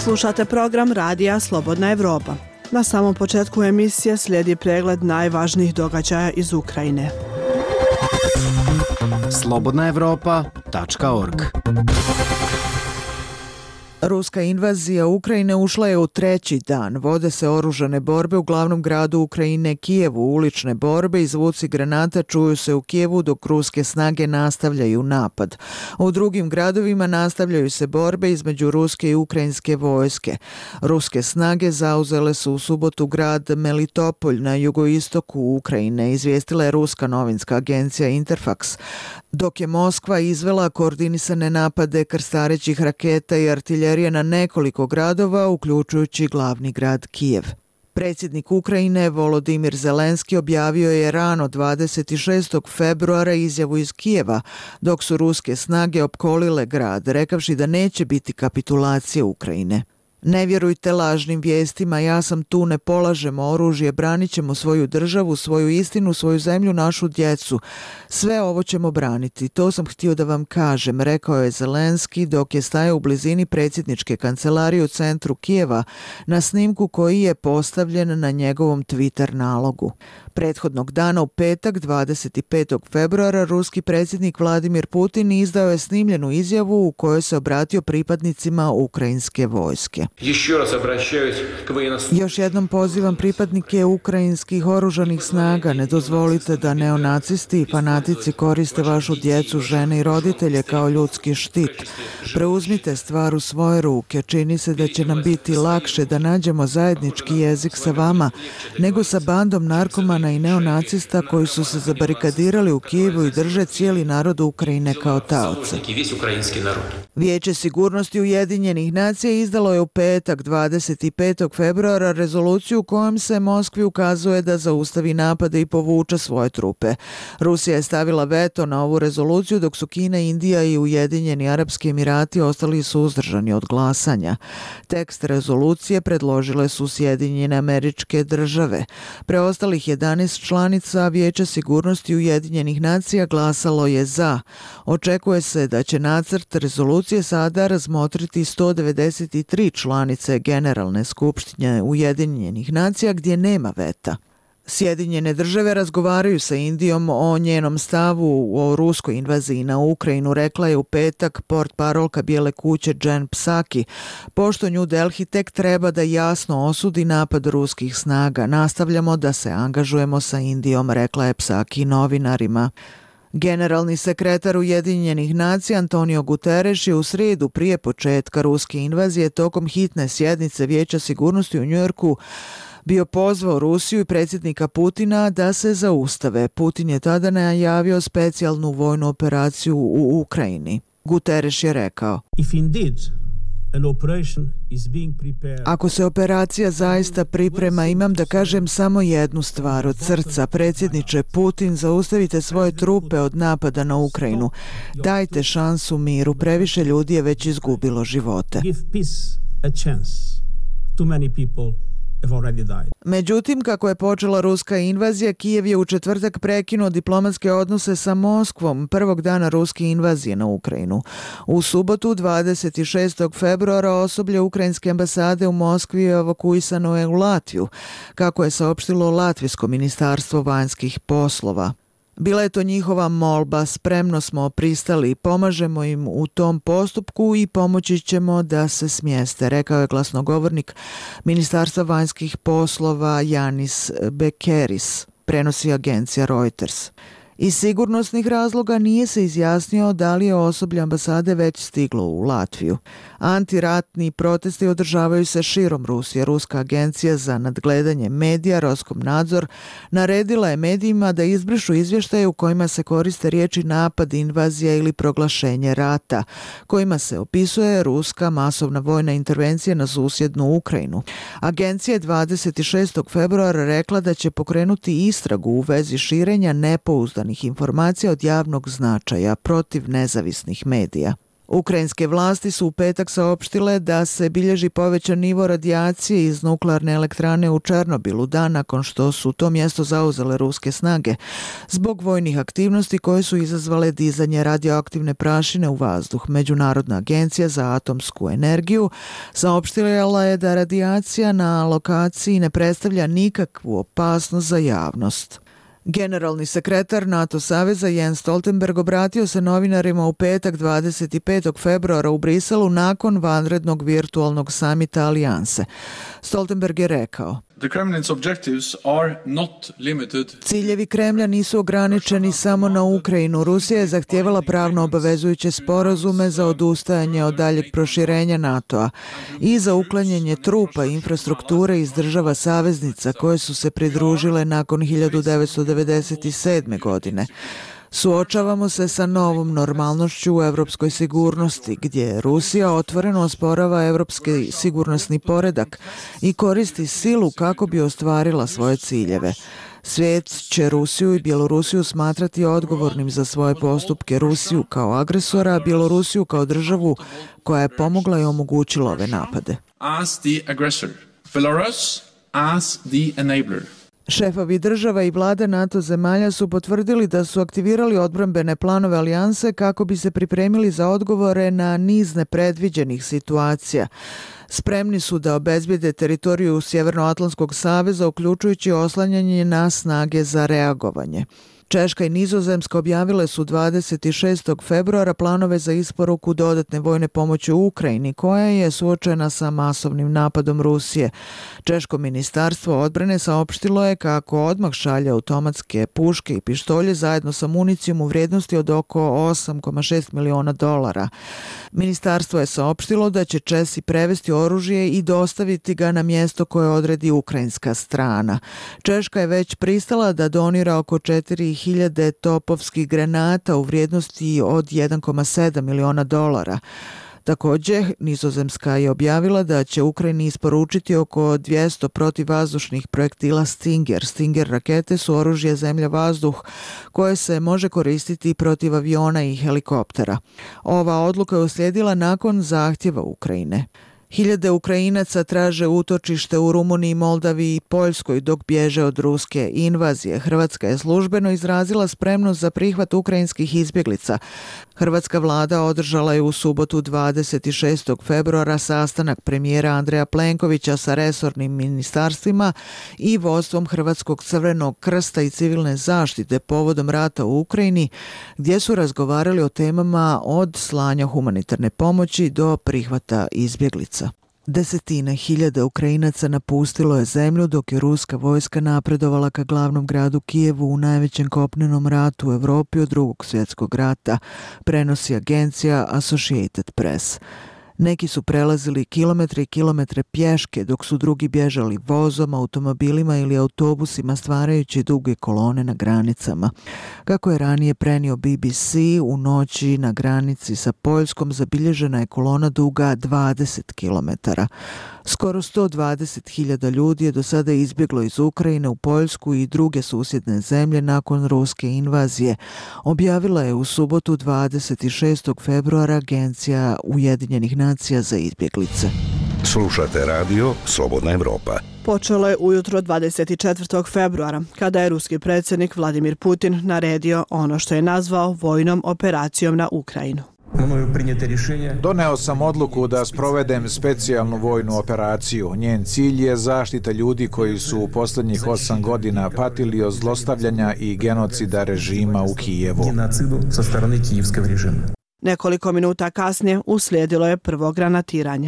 Slušate program Radija Slobodna Evropa. Na samom početku emisije slijedi pregled najvažnijih događaja iz Ukrajine. slobodnaevropa.org. Ruska invazija Ukrajine ušla je u treći dan. Vode se oružane borbe u glavnom gradu Ukrajine, Kijevu. Ulične borbe i zvuci granata čuju se u Kijevu dok ruske snage nastavljaju napad. U drugim gradovima nastavljaju se borbe između ruske i ukrajinske vojske. Ruske snage zauzele su u subotu grad Melitopolj na jugoistoku Ukrajine, izvijestila je ruska novinska agencija Interfax, dok je Moskva izvela koordinisane napade krstarećih raketa i artiljerije na nekoliko gradova, uključujući glavni grad Kijev. Predsjednik Ukrajine Volodimir Zelenski objavio je rano 26. februara izjavu iz Kijeva, dok su ruske snage opkolile grad, rekavši da neće biti kapitulacije Ukrajine. Ne vjerujte lažnim vijestima, ja sam tu, ne polažemo oružje, branit ćemo svoju državu, svoju istinu, svoju zemlju, našu djecu. Sve ovo ćemo braniti, to sam htio da vam kažem, rekao je Zelenski dok je stajao u blizini predsjedničke kancelarije u centru Kijeva na snimku koji je postavljen na njegovom Twitter nalogu. Prethodnog dana u petak 25. februara ruski predsjednik Vladimir Putin izdao je snimljenu izjavu u kojoj se obratio pripadnicima ukrajinske vojske. Još jednom pozivam pripadnike ukrajinskih oružanih snaga, ne dozvolite da neonacisti i fanatici koriste vašu djecu, žene i roditelje kao ljudski štit. Preuzmite stvar u svoje ruke, čini se da će nam biti lakše da nađemo zajednički jezik sa vama nego sa bandom narkomana i neonacista koji su se zabarikadirali u Kijevu i drže cijeli narod Ukrajine kao taoce. Vijeće sigurnosti Ujedinjenih nacija izdalo je u petak 25. februara rezoluciju kojom se Moskvi ukazuje da zaustavi napade i povuče svoje trupe. Rusija je stavila veto na ovu rezoluciju dok su Kina, Indija i Ujedinjeni Arapski Emirati ostali suzdržani od glasanja. Tekst rezolucije predložile su Sjedinjene Američke Države. Preostalih 11 članica Vijeća sigurnosti Ujedinjenih nacija glasalo je za. Očekuje se da će nacrt rezolucije sada razmotriti 193 članice Generalne skupštine Ujedinjenih nacija gdje nema veta. Sjedinjene države razgovaraju sa Indijom o njenom stavu o ruskoj invaziji na Ukrajinu, rekla je u petak portparolka Bijele kuće Jen Psaki, pošto New Delhi tek treba da jasno osudi napad ruskih snaga. Nastavljamo da se angažujemo sa Indijom, rekla je Psaki novinarima. Generalni sekretar Ujedinjenih nacija Antonio Guterres je u srijedu prije početka ruske invazije tokom hitne sjednice Vijeća sigurnosti u Njujorku bio pozvao Rusiju i predsjednika Putina da se zaustave. Putin je tada najavio specijalnu vojnu operaciju u Ukrajini. Guterres je rekao: ako se operacija zaista priprema, imam da kažem samo jednu stvar od srca. Predsjedniče Putin, zaustavite svoje trupe od napada na Ukrajinu. Dajte šansu miru, previše ljudi je već izgubilo živote. Međutim, kako je počela ruska invazija, Kijev je u četvrtak prekinuo diplomatske odnose sa Moskvom prvog dana ruske invazije na Ukrajinu. U subotu 26. februara osoblje ukrajinske ambasade u Moskvi je evakuisano je u Latviju, kako je saopštilo Latvijsko ministarstvo vanjskih poslova. Bila je to njihova molba, spremno smo pristali i pomažemo im u tom postupku i pomoći ćemo da se smjeste, rekao je glasnogovornik Ministarstva vanjskih poslova Janis Bekeris, prenosi agencija Reuters. Iz sigurnosnih razloga nije se izjasnio da li je osoblje ambasade već stiglo u Latviju. Antiratni protesti održavaju se širom Rusije. Ruska agencija za nadgledanje medija Roskomnadzor naredila je medijima da izbrišu izvještaje u kojima se koriste riječi napad, invazija ili proglašenje rata, kojima se opisuje ruska masovna vojna intervencija na susjednu Ukrajinu. Agencija je 26. februara rekla da će pokrenuti istragu u vezi širenja nepouzdanih informacija od javnog značaja protiv nezavisnih medija. Ukrajinske vlasti su u petak saopštile da se bilježi povećan nivo radijacije iz nuklearne elektrane u Černobilu dan nakon što su to mjesto zauzele ruske snage zbog vojnih aktivnosti koje su izazvale dizanje radioaktivne prašine u vazduh. Međunarodna agencija za atomsku energiju saopštila je da radijacija na lokaciji ne predstavlja nikakvu opasnost za javnost. Generalni sekretar NATO saveza Jens Stoltenberg obratio se novinarima u petak 25. februara u Briselu nakon vanrednog virtualnog samita Alijanse. Stoltenberg je rekao: Ciljevi Kremlja nisu ograničeni samo na Ukrajinu. Rusija je zahtijevala pravno obavezujuće sporazume za odustajanje od daljeg proširenja NATO-a i za uklanjanje trupa i infrastrukture iz država saveznica koje su se pridružile nakon 1997. godine. Suočavamo se sa novom normalnošću u europskoj sigurnosti, gdje Rusija otvoreno osporava europski sigurnosni poredak i koristi silu kako bi ostvarila svoje ciljeve. Svijet će Rusiju i Bjelorusiju smatrati odgovornim za svoje postupke, Rusiju kao agresora, a Bjelorusiju kao državu koja je pomogla i omogućila ove napade. As the aggressor, Belarus as the enabler. Šefovi država i vlade NATO zemalja su potvrdili da su aktivirali odbrambene planove alijanse kako bi se pripremili za odgovore na niz nepredviđenih situacija. Spremni su da obezbijede teritoriju Sjevernoatlantskog saveza, uključujući oslanjanje na snage za reagovanje. Češka i Nizozemska objavile su 26. februara planove za isporuku dodatne vojne pomoći u Ukrajini, koja je suočena sa masovnim napadom Rusije. Češko ministarstvo odbrane saopštilo je kako odmah šalje automatske puške i pištolje zajedno sa municijom u vrijednosti od oko $8,6 miliona. Ministarstvo je saopštilo da će Česi prevesti oružje i dostaviti ga na mjesto koje odredi ukrajinska strana. Češka je već pristala da donira oko 4.000 topovskih granata u vrijednosti od $1,7 miliona. Također, Nizozemska je objavila da će Ukrajini isporučiti oko 200 protivvazdušnih projektila Stinger. Stinger rakete su oružje zemlja-vazduh koje se može koristiti protiv aviona i helikoptera. Ova odluka je uslijedila nakon zahtjeva Ukrajine. Hiljade Ukrajinaca traže utočište u Rumuniji, Moldaviji i Poljskoj dok bježe od ruske invazije. Hrvatska je službeno izrazila spremnost za prihvat ukrajinskih izbjeglica. Hrvatska vlada održala je u subotu 26. februara sastanak premijera Andreja Plenkovića sa resornim ministarstvima i vodstvom Hrvatskog crvenog krsta i civilne zaštite povodom rata u Ukrajini, gdje su razgovarali o temama od slanja humanitarne pomoći do prihvata izbjeglica. Desetine hiljada Ukrajinaca napustilo je zemlju dok je ruska vojska napredovala ka glavnom gradu Kijevu u najvećem kopnenom ratu u Europi od Drugog svjetskog rata, prenosi agencija Associated Press. Neki su prelazili kilometre i kilometre pješke, dok su drugi bježali vozom, automobilima ili autobusima, stvarajući duge kolone na granicama. Kako je ranije prenio BBC, u noći na granici sa Poljskom zabilježena je kolona duga 20 kilometara. Skoro 120.000 ljudi je do sada izbjeglo iz Ukrajine u Poljsku i druge susjedne zemlje nakon ruske invazije, objavila je u subotu 26. februara agencija Ujedinjenih nacija za izbjeglice. Slušate radio Slobodna Evropa. Počelo je ujutro 24. februara, kada je ruski predsjednik Vladimir Putin naredio ono što je nazvao vojnom operacijom na Ukrajinu. Doneo sam odluku da sprovedem specijalnu vojnu operaciju. Njen cilj je zaštita ljudi koji su u posljednjih 8 godina patili od zlostavljanja i genocida režima u Kijevu. Nekoliko minuta kasnije uslijedilo je prvo granatiranje.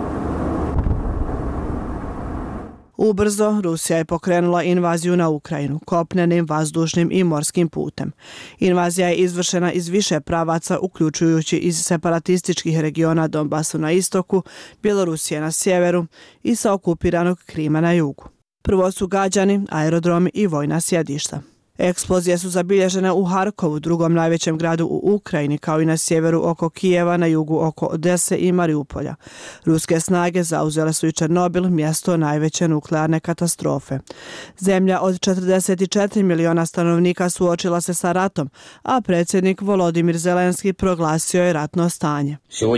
Ubrzo Rusija je pokrenula invaziju na Ukrajinu, kopnenim, vazdušnim i morskim putem. Invazija je izvršena iz više pravaca, uključujući iz separatističkih regiona Donbasu na istoku, Bjelorusije na sjeveru i sa okupiranog Krima na jugu. Prvo su gađani aerodromi i vojna sjedišta. Eksplozije su zabilježene u Harkovu, drugom najvećem gradu u Ukrajini, kao i na sjeveru oko Kijeva, na jugu oko Odese i Mariupolja. Ruske snage zauzele su i Černobil, mjesto najveće nuklearne katastrofe. Zemlja od 44 miliona stanovnika suočila se sa ratom, a predsjednik Volodimir Zelenski proglasio je ratno stanje.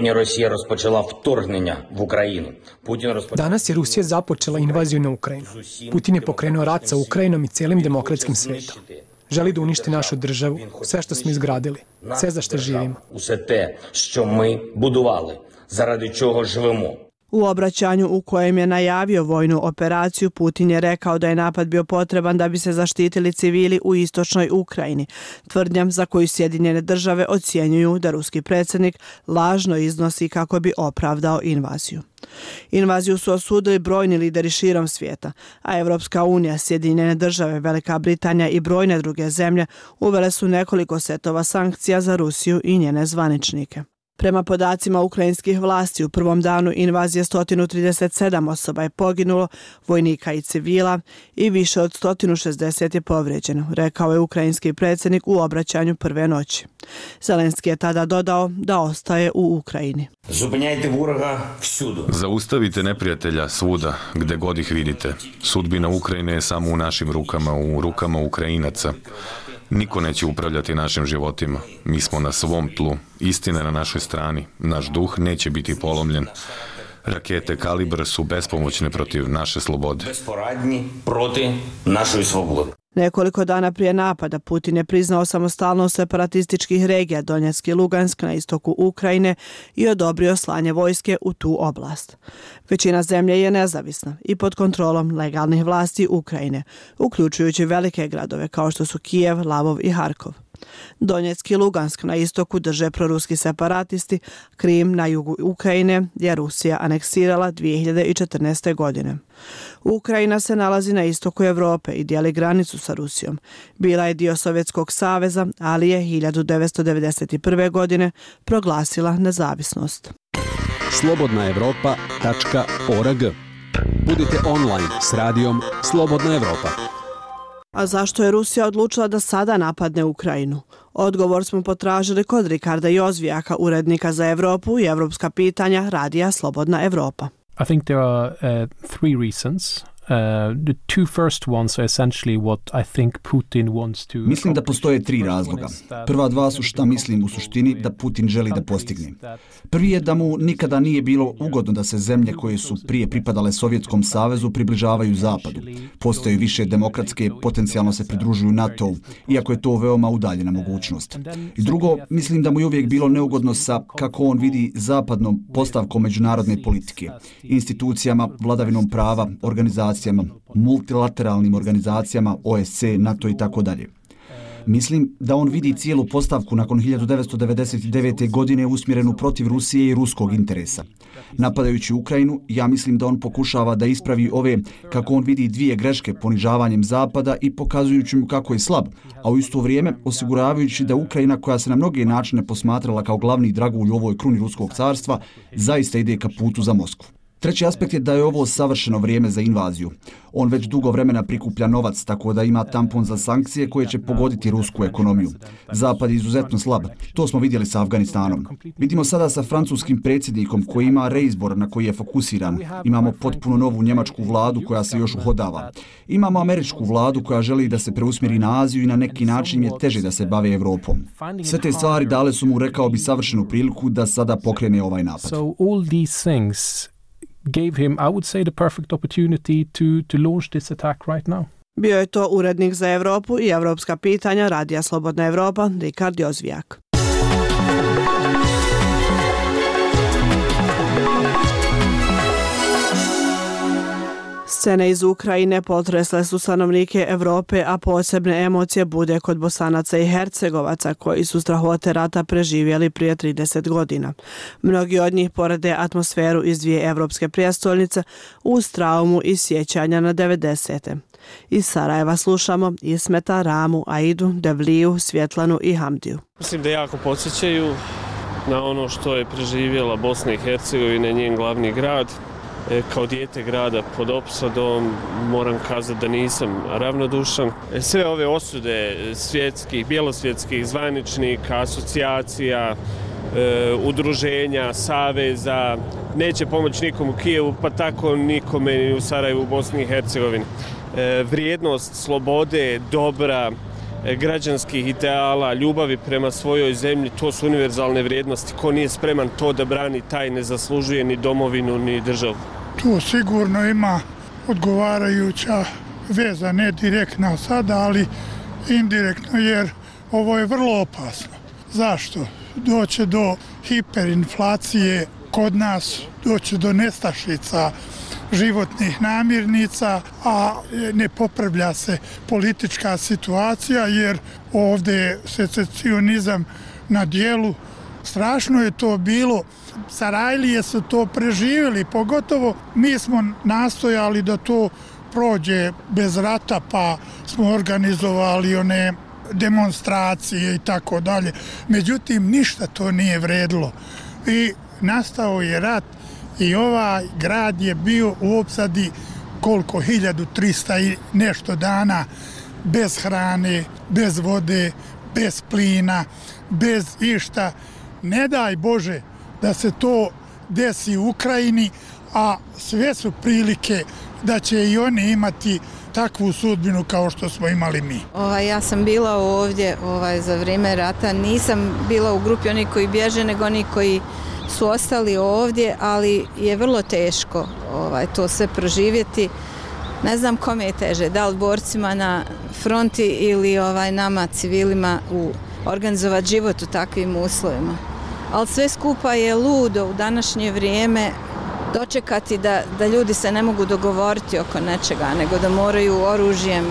Danas je Rusija započela invaziju na Ukrajinu. Putin je pokrenuo rat sa Ukrajinom i cijelim demokratskim svijetom. Želi da uništi našu državu, sve što smo izgradili, sve za što živimo. U obraćanju u kojem je najavio vojnu operaciju, Putin je rekao da je napad bio potreban da bi se zaštitili civili u istočnoj Ukrajini, tvrdnjom za koju Sjedinjene države ocjenjuju da ruski predsjednik lažno iznosi kako bi opravdao invaziju. Invaziju su osudili brojni lideri širom svijeta, a Evropska unija, Sjedinjene države, Velika Britanija i brojne druge zemlje uvele su nekoliko setova sankcija za Rusiju i njene zvaničnike. Prema podacima ukrajinskih vlasti, u prvom danu invazije 137 osoba je poginulo, vojnika i civila, i više od 160 je povrijeđeno, rekao je ukrajinski predsjednik u obraćanju prve noći. Zelenski je tada dodao da ostaje u Ukrajini. Zaustavite neprijatelja svuda, gde god ih vidite. Sudbina Ukrajine je samo u našim rukama, u rukama Ukrajinaca. Niko neće upravljati našim životima. Mi smo na svom tlu. Istina je na našoj strani. Naš duh neće biti polomljen. Rakete Kalibr su bespomoćne protiv naše slobode. Besporadni protiv našoj slobode. Nekoliko dana prije napada Putin je priznao samostalnost separatističkih regija Donjeck i Lugansk na istoku Ukrajine i odobrio slanje vojske u tu oblast. Većina zemlje je nezavisna i pod kontrolom legalnih vlasti Ukrajine, uključujući velike gradove kao što su Kijev, Lavov i Harkov. Donjeck i Lugansk na istoku drže proruski separatisti, Krim na jugu Ukrajine je Rusija aneksirala 2014. godine. Ukrajina se nalazi na istoku Europe i dijeli granicu sa Rusijom. Bila je dio Sovjetskog saveza, ali je 1991. godine proglasila nezavisnost. slobodnaevropa.org. Budite online s radijom Slobodna Evropa. A zašto je Rusija odlučila da sada napadne Ukrajinu? Odgovor smo potražili kod Rikarda Jozvijaka, urednika za Evropu i evropska pitanja radija Slobodna Evropa. I think there are three reasons. The two first ones are essentially what I think Putin wants to. Mislim da postoje tri razloga. Prva dva su šta mislim u suštini da Putin želi da postigne. Prvi je da mu nikada nije bilo ugodno da se zemlje koje su prije pripadale Sovjetskom savezu približavaju zapadu. Postaju više demokratske, potencijalno se pridružuju NATO-u, iako je to veoma udaljena mogućnost. I drugo, mislim da mu je uvijek bilo neugodno sa kako on vidi zapadnom postavkom međunarodne politike, institucijama, vladavinom prava, organizacijama, multilateralnim organizacijama, OSC, NATO i tako dalje. Mislim da on vidi cijelu postavku nakon 1999. godine usmjerenu protiv Rusije i ruskog interesa. Napadajući Ukrajinu, ja mislim da on pokušava da ispravi ove, kako on vidi, dvije greške ponižavanjem Zapada i pokazujući mu kako je slab, a u isto vrijeme osiguravajući da Ukrajina, koja se na mnoge načine posmatrala kao glavni dragulj u ovoj kruni ruskog carstva, zaista ide ka putu za Moskvu. Treći aspekt je da je ovo savršeno vrijeme za invaziju. On već dugo vremena prikuplja novac, tako da ima tampon za sankcije koje će pogoditi rusku ekonomiju. Zapad je izuzetno slab. To smo vidjeli sa Afganistanom. Vidimo sada sa francuskim predsjednikom koji ima reizbor na koji je fokusiran. Imamo potpuno novu njemačku vladu koja se još uhodava. Imamo američku vladu koja želi da se preusmjeri na Aziju i na neki način je teže da se bave Evropom. Sve te stvari dale su mu, rekao bi, savršenu priliku da sada pokrene ovaj napad. Gave him, I would say, the perfect opportunity to launch this attack right now. Bio je to urednik za Evropu i evropska pitanja radija Slobodna Evropa, Rikard Jozvijak. Scene iz Ukrajine potresle su stanovnike Evrope, a posebne emocije bude kod Bosanaca i Hercegovaca koji su strahote rata preživjeli prije 30 godina. Mnogi od njih porede atmosferu iz dvije evropske prijestolnice uz traumu i sjećanja na 90. Iz Sarajeva slušamo Ismeta, Ramu, Aidu, Devliju, Svjetlanu i Hamdiju. Mislim da jako podsjećaju na ono što je preživjela Bosna i Hercegovina, njen glavni grad. Kao dijete grada pod opsadom moram kazati da nisam ravnodušan. Sve ove osude svjetskih, bjelosvjetskih zvaničnika, asocijacija, udruženja, saveza, neće pomoći nikom u Kijevu, pa tako nikome ni u Sarajevu, u Bosni i Hercegovini. Vrijednost slobode, dobra, građanskih ideala, ljubavi prema svojoj zemlji, to su univerzalne vrijednosti. Ko nije spreman to da brani, taj ne zaslužuje ni domovinu, ni državu. Tu sigurno ima odgovarajuća veza, ne direktna sada, ali indirektno, jer ovo je vrlo opasno. Zašto? Doće do hiperinflacije kod nas, doće do nestašica životnih namirnica, a ne popravlja se politička situacija, jer ovdje je secesionizam na dijelu. Strašno je to bilo. Sarajlije su to preživjeli, pogotovo mi smo nastojali da to prođe bez rata, pa smo organizovali one demonstracije i tako dalje. Međutim, ništa to nije vredilo. I nastao je rat i ovaj grad je bio u opsadi koliko, 1300 i nešto dana, bez hrane, bez vode, bez plina, bez išta. Ne daj Bože da se to desi u Ukrajini, a sve su prilike da će i oni imati takvu sudbinu kao što smo imali mi. Ja sam bila ovdje za vrijeme rata, nisam bila u grupi onih koji bježe, nego oni koji su ostali ovdje, ali je vrlo teško to sve proživjeti. Ne znam kome je teže, da li borcima na fronti ili nama civilima organizovati život u takvim uslovima. Ali sve skupa je ludo u današnje vrijeme dočekati da ljudi se ne mogu dogovoriti oko nečega, nego da moraju oružjem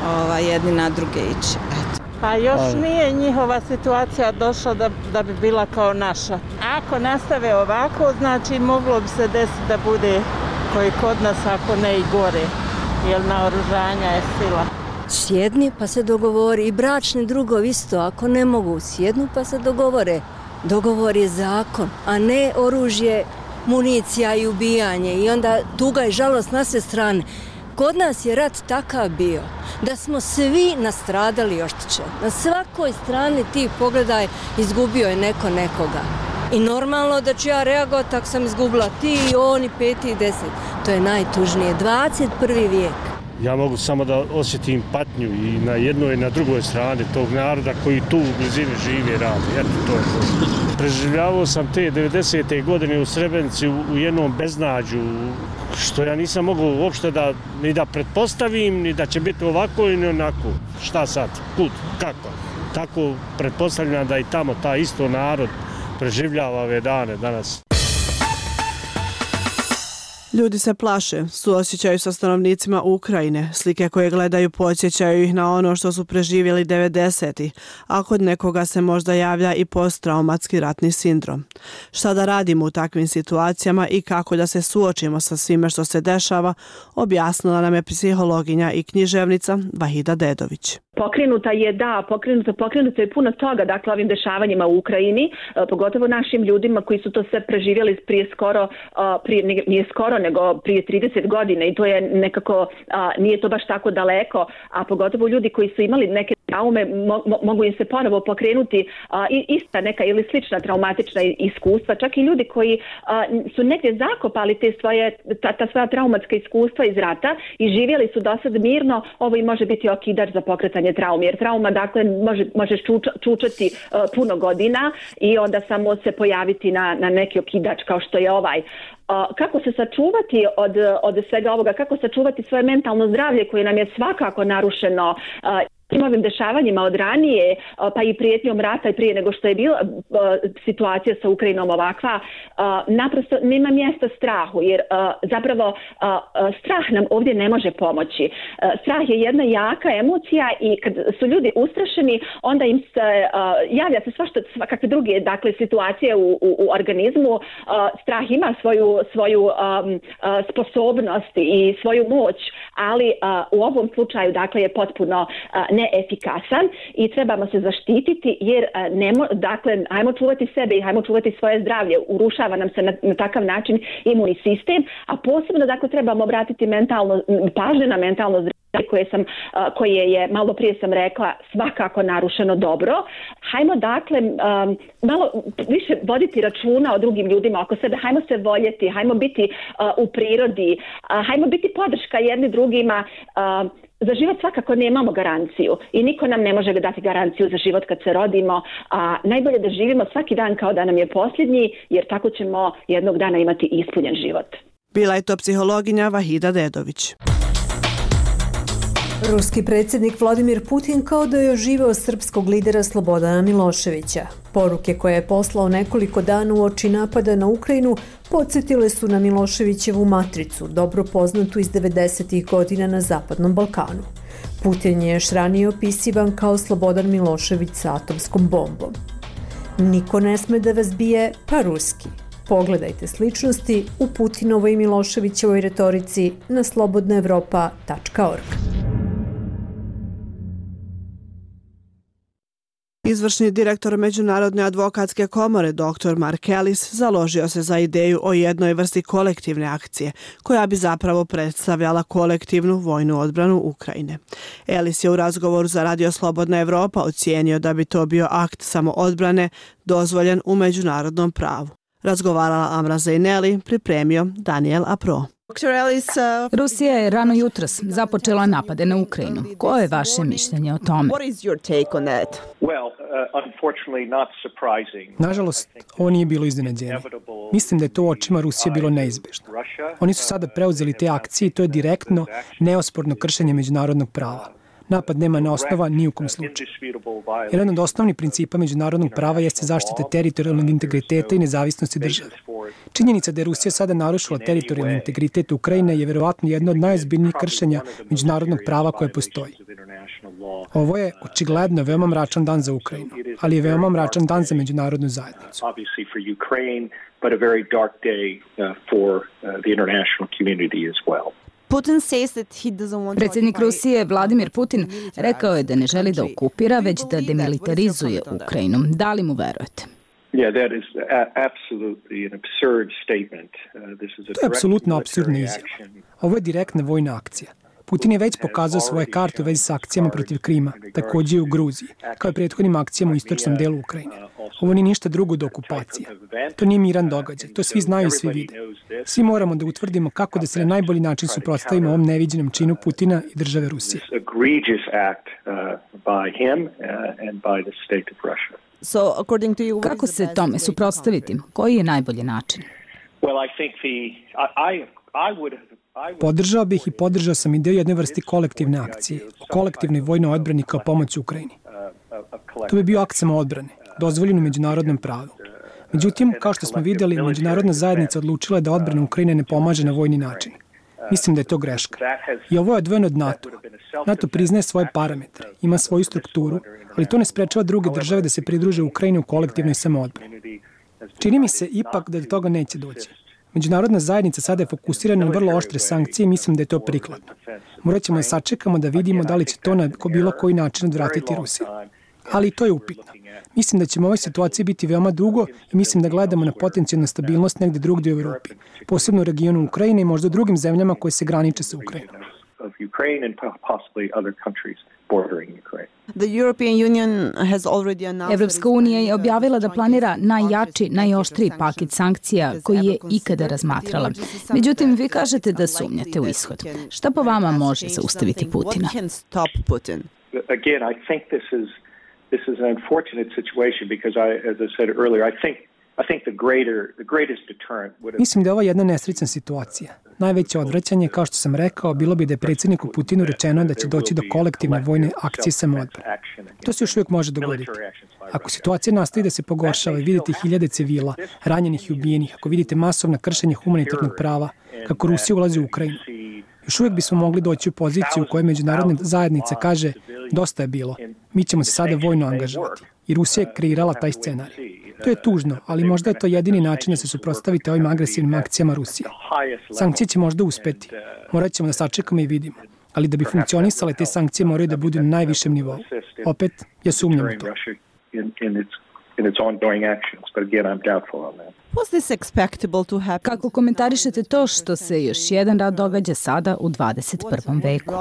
jedni na druge ići. Pa još nije njihova situacija došla da bi bila kao naša. Ako nastave ovako, znači moglo bi se desiti da bude koji kod nas, ako ne i gore, jer naoružanja je sila. Sjedni pa se dogovori, i bračni drugovi isto, ako ne mogu sjednu pa se dogovore. Dogovor je zakon, a ne oružje, municija i ubijanje, i onda tuga i žalost na sve strane. Kod nas je rat takav bio da smo svi nastradali i oštećeni. Na svakoj strani ti pogledaj, izgubio je neko nekoga. I normalno da ću ja reagovati ako sam izgubila ti i oni, 5. i 10. To je najtužnije. 21. vijek. Ja mogu samo da osjetim patnju i na jednoj i na drugoj strani tog naroda koji tu u blizini žive, radi. Eto, to je to. Preživljavao sam te 90. godine u Srebrenici u jednom beznađu, što ja nisam mogao uopšte ni da pretpostavim, ni da će biti ovako i onako. Šta sad? Kud? Kako? Tako pretpostavljam da i tamo ta isto narod preživljava ove dane danas. Ljudi se plaše, suosjećaju sa stanovnicima Ukrajine. Slike koje gledaju podsjećaju ih na ono što su preživjeli 90-ih, a kod nekoga se možda javlja i posttraumatski ratni sindrom. Šta da radimo u takvim situacijama i kako da se suočimo sa svime što se dešava, objasnila nam je psihologinja i književnica Vahida Dedović. Pokrenuto je puno toga, dakle, ovim dešavanjima u Ukrajini, pogotovo našim ljudima koji su to sve preživjeli nije skoro, nego prije 30 godina, i to je nekako, nije to baš tako daleko, a pogotovo ljudi koji su imali neke traume, mogu im se ponovo pokrenuti ista neka ili slična traumatična iskustva, čak i ljudi koji su negdje zakopali ta svoja traumatska iskustva iz rata i živjeli su dosad mirno, ovo i može biti okidač za pokretanje traume, jer trauma, dakle, možeš čučati puno godina i onda samo se pojaviti na neki okidač kao što je ovaj. Kako se sačuvati od svega ovoga, kako sačuvati svoje mentalno zdravlje koje nam je svakako narušeno ovim dešavanjima od ranije, pa i prijetnjom rata i prije nego što je bila situacija sa Ukrajinom ovakva, naprosto nema mjesta strahu, jer zapravo strah nam ovdje ne može pomoći. Strah je jedna jaka emocija i kad su ljudi ustrašeni, onda im se javlja se svakakve druge, dakle, situacije u organizmu. Strah ima svoju sposobnost i svoju moć, ali u ovom slučaju, dakle, je potpuno neefikasan i trebamo se zaštititi jer dakle, hajmo čuvati sebe i hajmo čuvati svoje zdravlje. Urušava nam se na takav način imunni sistem, a posebno dakle, trebamo obratiti pažnju na mentalno zdravlje koje je, malo prije sam rekla, svakako narušeno dobro. Hajmo dakle malo više voditi računa o drugim ljudima oko sebe, hajmo se voljeti, hajmo biti u prirodi, hajmo biti podrška jedni drugima. Za život svakako nemamo garanciju i niko nam ne može dati garanciju za život kad se rodimo, a najbolje da živimo svaki dan kao da nam je posljednji, jer tako ćemo jednog dana imati ispunjen život. Bila je to psihologinja Vahida Dedović. Ruski predsjednik Vladimir Putin kao da je oživeo srpskog lidera Slobodana Miloševića. Poruke koje je poslao nekoliko dana uoči napada na Ukrajinu podsjetile su na Miloševićevu matricu, dobro poznatu iz 90. godina na Zapadnom Balkanu. Putin je još ranije opisivan kao Slobodan Milošević sa atomskom bombom. Niko ne sme da vas bije, pa ruski. Pogledajte sličnosti u Putinovoj i Miloševićevoj retorici na slobodnaevropa.org. Izvršni direktor Međunarodne advokatske komore dr. Mark Ellis založio se za ideju o jednoj vrsti kolektivne akcije, koja bi zapravo predstavljala kolektivnu vojnu odbranu Ukrajine. Ellis je u razgovoru za Radio Slobodna Evropa ocijenio da bi to bio akt samoodbrane dozvoljen u međunarodnom pravu. Razgovarala Amra Zaineli, pripremio Daniel Apro. Rusija je rano jutros započela napade na Ukrajinu. Koje je vaše mišljenje o tome? Nažalost, ovo nije bilo iznenađenje. Mislim da je to u očima Rusije bilo neizbežno. Oni su sada preuzeli te akcije i to je direktno, neosporno kršenje međunarodnog prava. Napad nema osnova ni u kom slučaju. Jedan od osnovnih principa međunarodnog prava jeste zaštita teritorijalnog integriteta i nezavisnosti države. Činjenica da je Rusija sada narušila teritorijalni integritet Ukrajine je verovatno jedno od najozbiljnijih kršenja međunarodnog prava koje postoji. Ovo je očigledno veoma mračan dan za Ukrajinu, ali je veoma mračan dan za međunarodnu zajednicu. Predsjednik Rusije Vladimir Putin rekao je da ne želi da okupira, već da demilitarizuje Ukrajinu. Da li mu verujete? To je apsolutno apsurdna izjava. Ovo je direktna vojna akcija. Putin je već pokazao svoje karte u vezi sa akcijama protiv Krima, također i u Gruziji, kao i prethodnim akcijama u istočnom delu Ukrajine. Ovo nije ništa drugo do okupacije. To nije miran događaj, to svi znaju i svi vide. Svi moramo da utvrdimo kako da se na najbolji način suprotstavimo ovom neviđenom činu Putina i države Rusije. Kako se tome suprotstaviti? Koji je najbolji način? Podržao bih i podržao sam ideju jedne vrsti kolektivne akcije, o kolektivnoj vojnoj odbrani kao pomoć Ukrajini. To bi bio akt samoodbrane, dozvoljen u međunarodnom pravu. Međutim, kao što smo vidjeli, međunarodna zajednica odlučila je da odbrana Ukrajine ne pomaže na vojni način. Mislim da je to greška. I ovo je odvojeno od NATO. NATO priznaje svoje parametre, ima svoju strukturu, ali to ne sprečava druge države da se pridruže Ukrajini u kolektivnoj samoodbrani. Čini mi se ipak da do toga neće doći. Međunarodna zajednica sada je fokusirana na vrlo oštre sankcije i mislim da je to prikladno. Morat ćemo da sačekamo da vidimo da li će to na bilo koji način odvratiti Rusiju. Ali to je upitno. Mislim da ćemo u ovoj situaciji biti veoma dugo i mislim da gledamo na potencijalnu stabilnost negdje drugdje u Evropi, posebno u regionu Ukrajine i možda u drugim zemljama koje se graniče sa Ukrajinom. Evropska unija je objavila da planira najjači, najoštriji paket sankcija koji je ikada razmatrala. Međutim, vi kažete da sumnjate u ishod. Šta po vama može zaustaviti Putina? This is an unfortunate situation because as I said earlier, I think the greatest deterrent would have... Mislim da je ovo jedna nesrećna situacija. Najveće odvraćanje, kao što sam rekao, bilo bi da je predsjedniku Putinu rečeno da će doći do kolektivne vojne akcije samoodbrane. To se još uvijek može dogoditi. Ako situacija nastavi da se pogoršava i vidite hiljade civila, ranjenih i ubijenih, ako vidite masovna kršenja humanitarnog prava, kako Rusija ulazi u Ukrajinu, još uvijek bismo mogli doći u poziciju u kojoj međunarodna zajednica kaže dosta je bilo, mi ćemo se sada vojno angažovati. I Rusija je kreirala taj scenarij. To je tužno, ali možda je to jedini način da se suprotstavite ovim agresivnim akcijama Rusije. Sankcije će možda uspeti. Morat ćemo da sačekamo i vidimo. Ali da bi funkcionisale, te sankcije moraju da budu na najvišem nivou. Opet, ja sumnjam u to. Kako komentarišete to što se još jedan rat događa sada u 21. veku?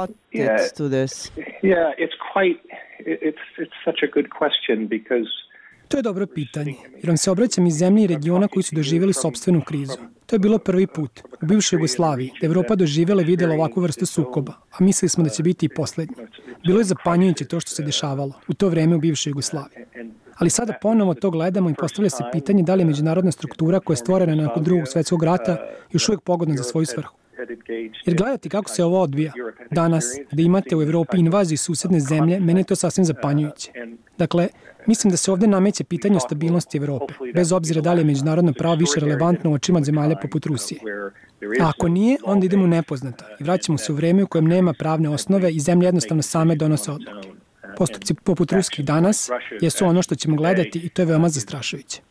To je dobro pitanje, jer vam se obraćam iz zemlje i regiona koji su doživjeli sopstvenu krizu. To je bilo prvi put u bivšoj Jugoslaviji da Evropa doživjela i videla ovakvu vrstu sukoba, a mislili smo da će biti i poslednji. Bilo je zapanjujuće to što se dešavalo u to vreme u bivšoj Jugoslaviji. Ali sada ponovo to gledamo i postavlja se pitanje da li je međunarodna struktura koja je stvorena nakon Drugog svjetskog rata još uvijek pogodna za svoju svrhu. Jer gledati kako se ovo odvija danas, da imate u Evropi invaziju susedne zemlje, meni je to sasvim zapanjujuće. Dakle, mislim da se ovdje nameće pitanje o stabilnosti Evrope, bez obzira da li je međunarodno pravo više relevantno u očima zemalja poput Rusije. A ako nije, onda idemo u nepoznato i vraćamo se u vreme u kojem nema pravne osnove i zemlje jednostavno same donose odluke. Postupci poput ruskih danas jesu ono što ćemo gledati i to je veoma zastrašujuće.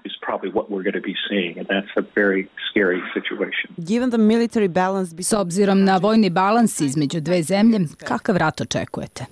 S obzirom na vojni balans između dve zemlje, kakav rat očekujete?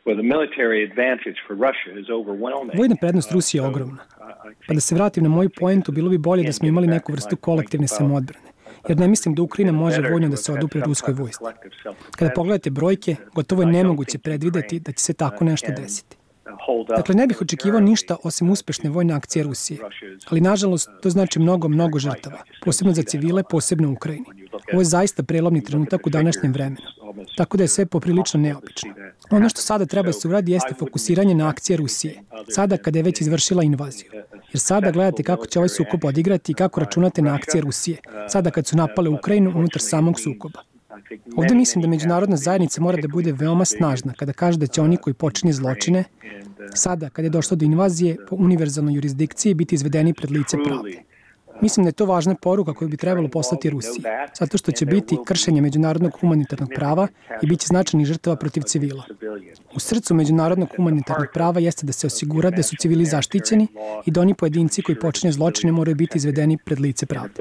Vojna prednost Rusije je ogromna. Pa da se vratim na moju poentu, bilo bi bolje da smo imali neku vrstu kolektivne samoodbrane. Jer ne mislim da Ukrajina može vojno da se odupre ruskoj vojsci. Kada pogledate brojke, gotovo je nemoguće predvideti da će se tako nešto desiti. Dakle, ne bih očekivao ništa osim uspešne vojne akcije Rusije. Ali, nažalost, to znači mnogo žrtava. Posebno za civile, posebno u Ukrajini. Ovo je zaista prelomni trenutak u današnjem vremenu. Tako da je sve poprilično neobično. Ono što sada treba se uradi jeste fokusiranje na akcije Rusije. Sada kada je već izvršila invaziju. Jer sada gledate kako će ovaj sukob odigrati i kako računate na akcije Rusije. Sada kad su napale Ukrajinu unutar samog sukoba. Ovdje mislim da međunarodna zajednica mora da bude veoma snažna kada kaže da će oni koji počinje zločine, sada kad je došlo do invazije po univerzalnoj jurisdikciji, biti izvedeni pred lice pravde. Mislim da je to važna poruka koju bi trebalo poslati Rusiji, zato što će biti kršenje međunarodnog humanitarnog prava i bit će značajnih žrtava protiv civila. U srcu međunarodnog humanitarnog prava jeste da se osigura da su civili zaštićeni i da oni pojedinci koji počinje zločine moraju biti izvedeni pred lice pravde.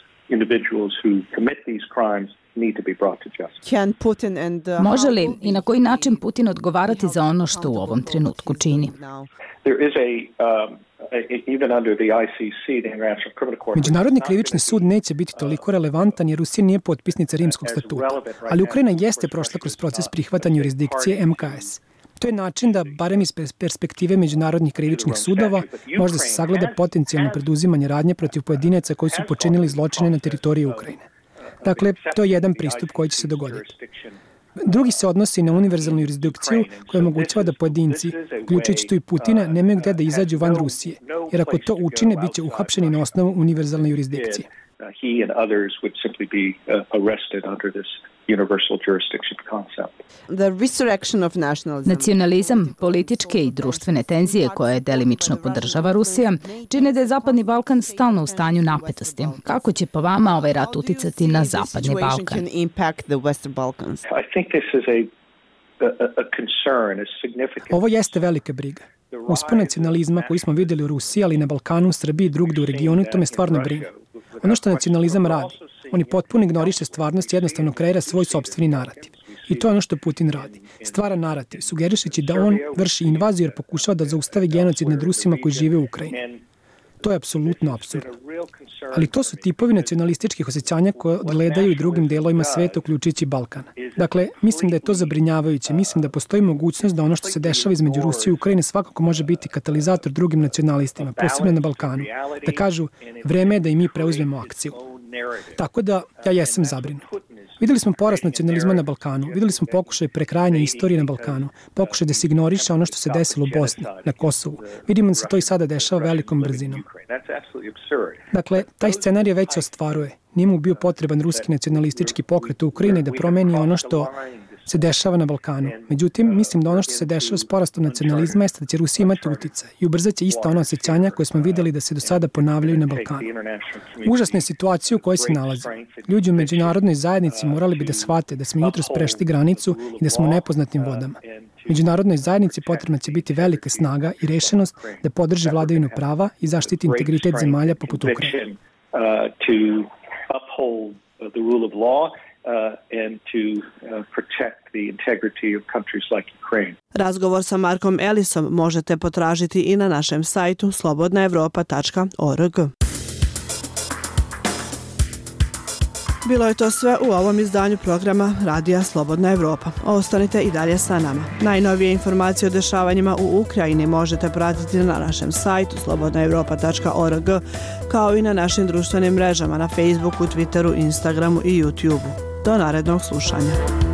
Može li i na koji način Putin odgovarati za ono što u ovom trenutku čini? Međunarodni krivični sud neće biti toliko relevantan jer Rusija nije potpisnica Rimskog statuta, ali Ukrajina jeste prošla kroz proces prihvatanja jurisdikcije MKS. To je način da, barem iz perspektive međunarodnih krivičnih sudova, možda se sagleda potencijalno preduzimanje radnje protiv pojedinaca koji su počinili zločine na teritoriji Ukrajine. Dakle, to je jedan pristup koji će se dogoditi. Drugi se odnosi na univerzalnu jurisdikciju koja omogućava da pojedinci, uključujući tu i Putina, nemaju gde da izađu van Rusije, jer ako to učine, bit će uhapšeni na osnovu univerzalne jurisdikcije. Nacionalizam, političke i društvene tenzije koje delimično podržava Rusija, čine da je Zapadni Balkan stalno u stanju napetosti. Kako će po vama ovaj rat uticati na Zapadni Balkan? Ovo jeste velika briga. Uspon nacionalizma koji smo vidjeli u Rusiji, ali i na Balkanu, Srbiji i drugdje u regionu, to me stvarno brine. Ono što nacionalizam radi, on potpuno ignoriše stvarnost i jednostavno kreira svoj sopstveni narativ. I to je ono što Putin radi. Stvara narativ, sugerišući da on vrši invaziju jer pokušava da zaustavi genocid nad Rusima koji žive u Ukrajini. To je apsolutno apsurdno. Ali to su tipovi nacionalističkih osjećanja koje odgledaju i drugim delovima sveta, uključujući Balkana. Dakle, mislim da je to zabrinjavajuće. Mislim da postoji mogućnost da ono što se dešava između Rusije i Ukrajine svakako može biti katalizator drugim nacionalistima, posebno na Balkanu, da kažu vreme je da i mi preuzmemo akciju. Tako da, ja jesam zabrinut. Vidjeli smo porast nacionalizma na Balkanu, vidjeli smo pokušaj prekrajanja istorije na Balkanu, pokušaj da se ignoriše ono što se desilo u Bosni, na Kosovu. Vidimo da se to i sada dešava velikom brzinom. Dakle, taj scenarij već se ostvaruje. Nije mu bio potreban ruski nacionalistički pokret u Ukrajini da promeni ono što se dešava na Balkanu. Međutim, mislim da ono što se dešava s porastom nacionalizma jeste da će Rusija imati uticaj i ubrzat će ista ona osjećanja koje smo vidjeli da se do sada ponavljaju na Balkanu. Užasna je situacija u kojoj se nalazi. Ljudi u međunarodnoj zajednici morali bi da shvate da smo jutros prešli granicu i da smo u nepoznatim vodama. Međunarodnoj zajednici potrebna će biti velika snaga i rešenost da podrži vladavinu prava i zaštiti integritet zemalja poput Ukrajine. and to protect the integrity of countries like Ukraine. Razgovor sa Markom Ellisom možete potražiti i na našem sajtu slobodnaevropa.org. Bilo je to sve u ovom izdanju programa Radija Slobodna Evropa. Ostanite i dalje sa nama. Najnovije informacije o dešavanjima u Ukrajini možete pratiti na našem sajtu slobodnaevropa.org, kao i na našim društvenim mrežama na Facebooku, Twitteru, Instagramu i YouTubeu. Do narednog slušanja.